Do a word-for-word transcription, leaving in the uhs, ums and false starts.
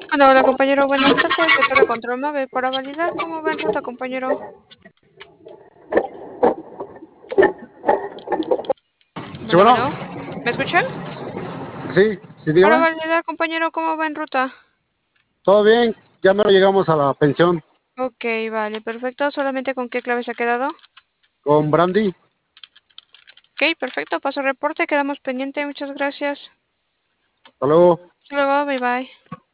Hola, hola compañero, buenas tardes. De Torre Control nueve para validar cómo va en ruta, compañero. Sí, Bueno, bueno, bueno, ¿me escuchan? sí, sí, Para dígame. validar, compañero, cómo va en ruta. Todo bien, ya me llegamos a la pensión Ok, vale, perfecto. ¿Solamente con qué clave se ha quedado? con Brandy. Ok, perfecto. Paso reporte, quedamos pendiente. Muchas gracias. Hasta luego. Hasta luego, bye bye.